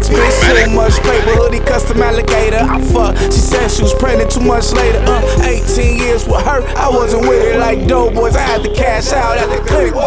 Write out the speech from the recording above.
Bitch, too much paper, hoodie, custom alligator. I fuck, she said she was pregnant 2 months later. 18 years with her, I wasn't with it like dope boys. I had to cash out at the clinic.